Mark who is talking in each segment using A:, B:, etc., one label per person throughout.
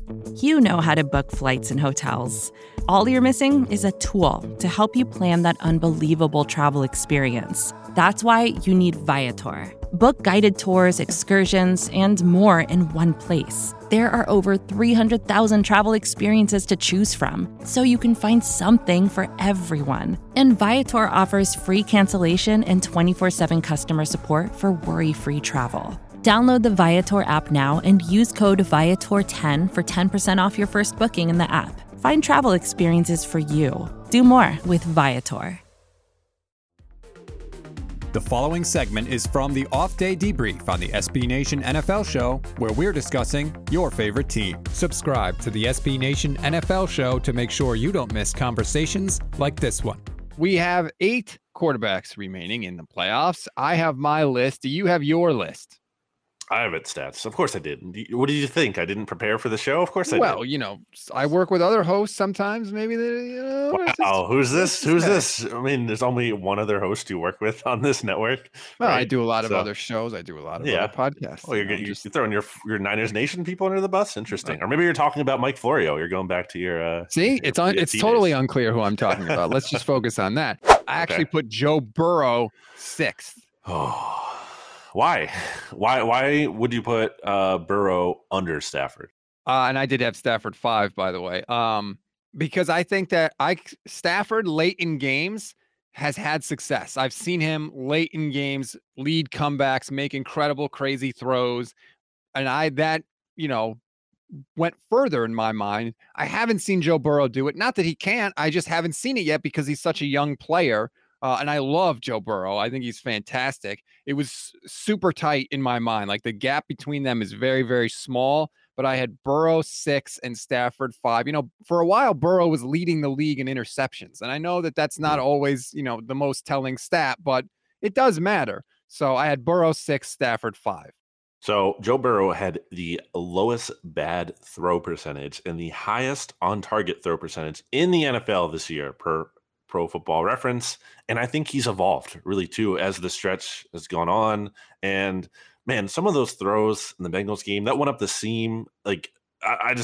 A: You know how to book flights and hotels. All you're missing is a tool to help you plan that unbelievable travel experience. That's why you need Viator. Book guided tours, excursions, and more in one place. There are over 300,000 travel experiences to choose from, so you can find something for everyone. And Viator offers free cancellation and 24/7 customer support for worry-free travel. Download the Viator app now and use code Viator10 for 10% off your first booking in the app. Find travel experiences for you. Do more with Viator.
B: The following segment is from the Off Day Debrief on the SB Nation NFL Show, where we're discussing your favorite team. Subscribe to the SB Nation NFL Show to make sure you don't miss conversations like this one.
C: We have 8 quarterbacks remaining in the playoffs. I have my list. Do you have your list?
D: I have it stats. Of course I did. What did you think? I didn't prepare for the show? Of course I did.
C: Well, I work with other hosts sometimes. Maybe
D: wow. Who's this? Who's this? I mean, there's only one other host you work with on this network.
C: Well, right? I do a lot of other shows. I do a lot of other podcasts.
D: Oh, you're throwing your Niners Nation people under the bus? Interesting. Or maybe you're talking about Mike Florio. You're going back to your
C: see, it's totally unclear who I'm talking about. Let's just focus on that. I actually put Joe Burrow 6th.
D: Oh. Why would you put Burrow under Stafford?
C: And I did have Stafford 5, by the way. Because I think that Stafford late in games has had success. I've seen him late in games lead comebacks, make incredible, crazy throws, and went further in my mind. I haven't seen Joe Burrow do it. Not that he can't. I just haven't seen it yet because he's such a young player. And I love Joe Burrow. I think he's fantastic. It was super tight in my mind. Like the gap between them is very, very small, but I had Burrow 6 and Stafford 5. For a while, Burrow was leading the league in interceptions. And I know that that's not always, the most telling stat, but it does matter. So I had Burrow 6, Stafford 5.
D: So Joe Burrow had the lowest bad throw percentage and the highest on-target throw percentage in the NFL this year per Pro Football Reference. And I think he's evolved really too as the stretch has gone on. And man, some of those throws in the Bengals game that went up the seam, like I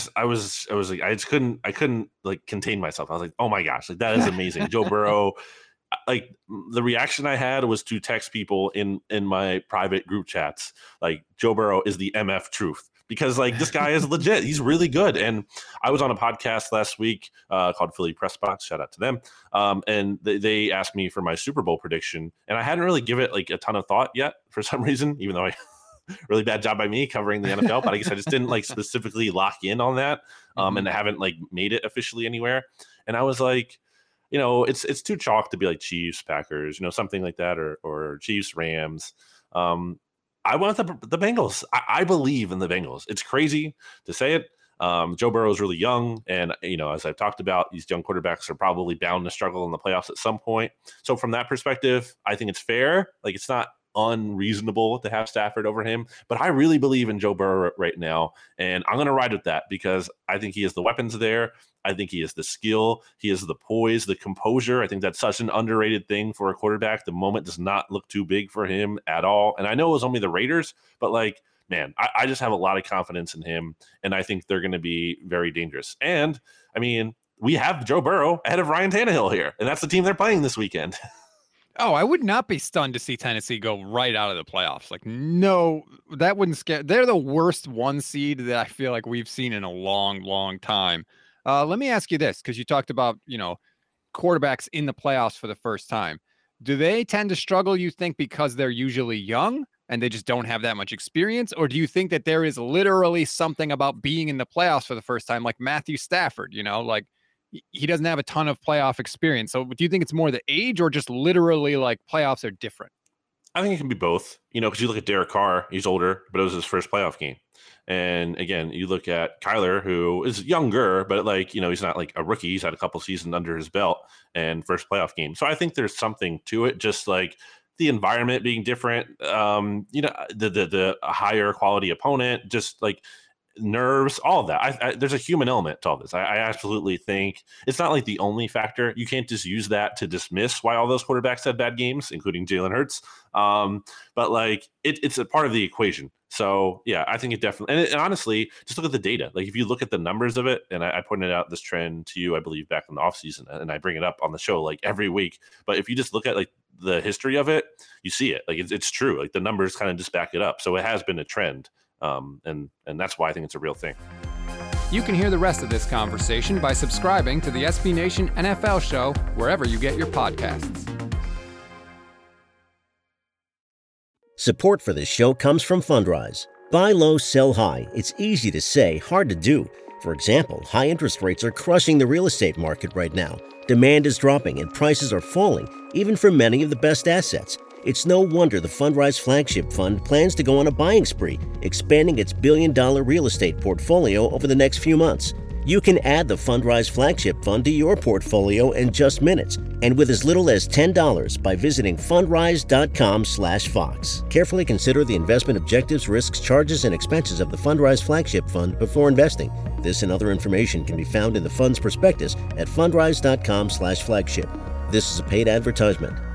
D: couldn't like contain myself. I was like, oh my gosh, like that is amazing. Joe Burrow, like the reaction I had was to text people in my private group chats, like Joe Burrow is the MF truth. Because like this guy is legit. He's really good. And I was on a podcast last week called Philly Press Box. Shout out to them. And they asked me for my Super Bowl prediction. And I hadn't really given it like a ton of thought yet for some reason, even though really bad job by me covering the NFL. But I guess I just didn't like specifically lock in on that. And I haven't like made it officially anywhere. And I was like, it's too chalk to be like Chiefs, Packers, something like that, or Chiefs, Rams. I want the Bengals. I believe in the Bengals. It's crazy to say it. Joe Burrow is really young. And, as I've talked about, these young quarterbacks are probably bound to struggle in the playoffs at some point. So from that perspective, I think it's fair. Like, it's not unreasonable to have Stafford over him. But I really believe in Joe Burrow right now. And I'm going to ride with that because I think he has the weapons there. I think he has the skill. He has the poise, the composure. I think that's such an underrated thing for a quarterback. The moment does not look too big for him at all. And I know it was only the Raiders, but like, man, I just have a lot of confidence in him. And I think they're going to be very dangerous. And I mean, we have Joe Burrow ahead of Ryan Tannehill here. And that's the team they're playing this weekend.
C: Oh, I would not be stunned to see Tennessee go right out of the playoffs. Like, no, that wouldn't scare. They're the worst 1 seed that I feel like we've seen in a long, long time. Let me ask you this, because you talked about, quarterbacks in the playoffs for the first time. Do they tend to struggle, you think, because they're usually young and they just don't have that much experience? Or do you think that there is literally something about being in the playoffs for the first time, like Matthew Stafford, like he doesn't have a ton of playoff experience. So do you think it's more the age or just literally like playoffs are different?
D: I think it can be both, because you look at Derek Carr, he's older, but it was his first playoff game. And again, you look at Kyler, who is younger, but like, he's not like a rookie. He's had a couple seasons under his belt and first playoff game. So I think there's something to it, just like the environment being different, the higher quality opponent, just like nerves, all of that. There's a human element to all this. I absolutely think it's not like the only factor. You can't just use that to dismiss why all those quarterbacks had bad games, including Jalen Hurts. But like it's a part of the equation. So yeah, I think it definitely, and honestly, just look at the data. Like if you look at the numbers of it, and I pointed out this trend to you, I believe, back in the off season, and I bring it up on the show like every week. But if you just look at like the history of it, you see it. Like it's true. Like the numbers kind of just back it up. So it has been a trend, and that's why I think it's a real thing.
B: You can hear the rest of this conversation by subscribing to the SB Nation NFL Show wherever you get your podcasts.
E: Support for this show comes from Fundrise. Buy low, sell high. It's easy to say, hard to do. For example, high interest rates are crushing the real estate market right now. Demand is dropping and prices are falling, even for many of the best assets. It's no wonder the Fundrise Flagship Fund plans to go on a buying spree, expanding its billion-dollar real estate portfolio over the next few months. You can add the Fundrise Flagship Fund to your portfolio in just minutes, and with as little as $10 by visiting fundrise.com/Fox. Carefully consider the investment objectives, risks, charges, and expenses of the Fundrise Flagship Fund before investing. This and other information can be found in the fund's prospectus at fundrise.com/flagship. This is a paid advertisement.